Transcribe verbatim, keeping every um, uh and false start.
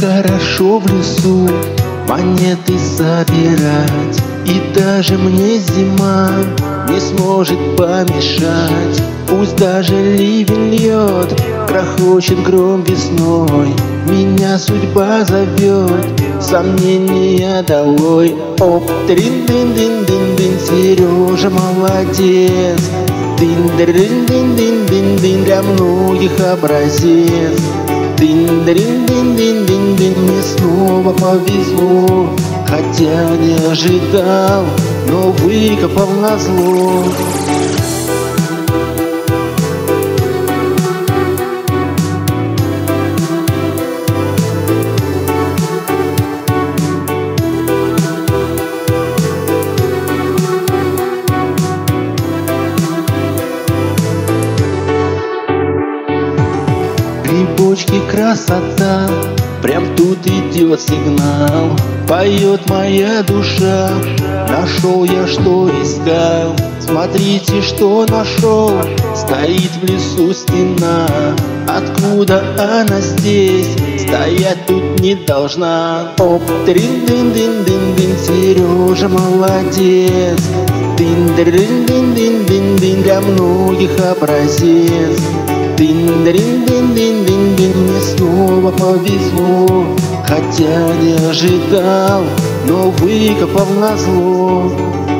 хорошо в лесу монеты собирать, и даже мне зима не сможет помешать. Пусть даже ливень льет, грохочет гром весной, меня судьба зовет, сомнения долой. Оп, трин-дин-дин-дин-дин, Сережа молодец, дин-дин-дин-дин-дин, для многих образец. Дин-дин-дин-дин-дин, мне снова повезло, хотя не ожидал, но выкопал назло. Грибочки красота, прям тут идет сигнал, поет моя душа, нашел я, что искал. Смотрите, что нашел, стоит в лесу стена. Откуда она здесь, стоять тут не должна. Оп, трин-дин-дин-дин-дин, Сережа молодец, дин-дин-дин-дин-дин, для многих образец. Дин-дин-дин-дин-дин, мне снова повезло, хотя не ожидал, но выкопал назло.